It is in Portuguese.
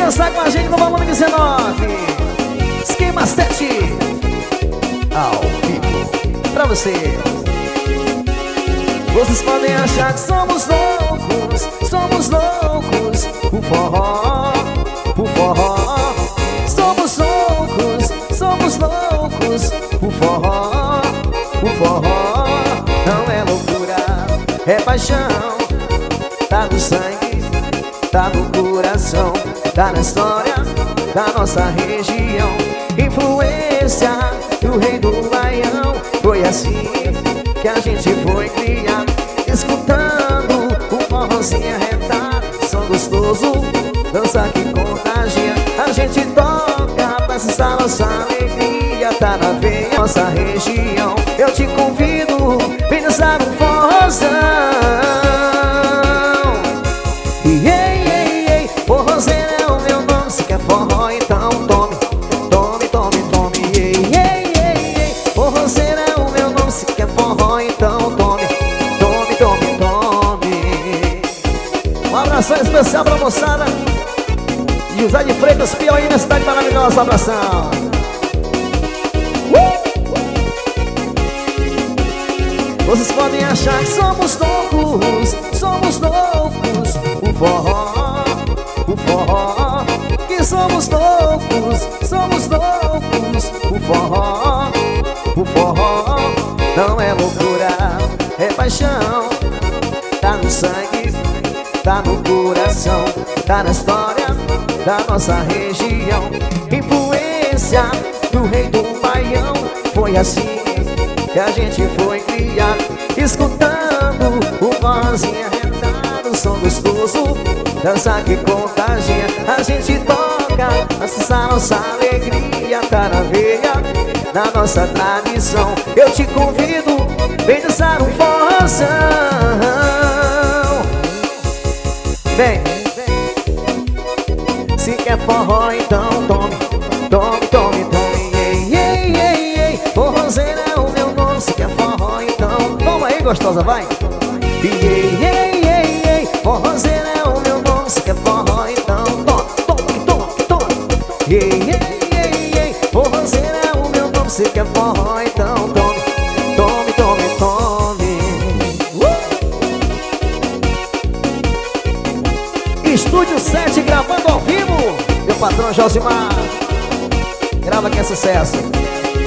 dançar com a gente no volume 19. Esquema 7 ao vivo pra você. Vocês podem achar que somos loucos, o forró, o forró. Somos loucos, o forró, o forró. Não é loucura, é paixão. Tá no sangue, tá no coração, tá na história da nossa região. Influência do rei do Baião. Foi assim que a gente foi criado, escutando o forrozinho arretado. Som gostoso, dança que contagia. A gente toca pra acessar nossa alegria. Tá na veia, nossa região. Eu te convido, vem dançar um forrozão. Forrozeiro é o meu nome. Se quer forró, então tome, tome, tome, tome. Forrozeiro é o meu nome. Se quer forró, então tome, tome, tome, tome. Um abração especial pra moçada de José de Freitas, Piauí, na cidade maravilhosa. Abração. Vocês podem achar que somos loucos, o forró, o forró. Que somos loucos, o forró, o forró. Não é loucura, é paixão. Tá no sangue, tá no coração, tá na história da nossa região. Influência do rei do Baião. Foi assim que a gente foi criado, escutando o vozinho arretado. Som gostoso, dança que contagia. A gente toca, acessa nossa alegria. Tá na veia, na nossa tradição. Eu te convido, vem dançar um forrozão. Vem, se quer forró, então tome, tome, tome, tome. Forrozeiro é o meu nome. Se quer forró, então toma aí, gostosa, vai. Forrozeiro é o meu nome. Se quer forró, então tome, tome, tome, tome. Forrozeiro é o meu nome. Se quer forró, então tome, tome, tome, tome. Estúdio 7 gravando ao vivo. Meu patrão Josimar, grava que é sucesso.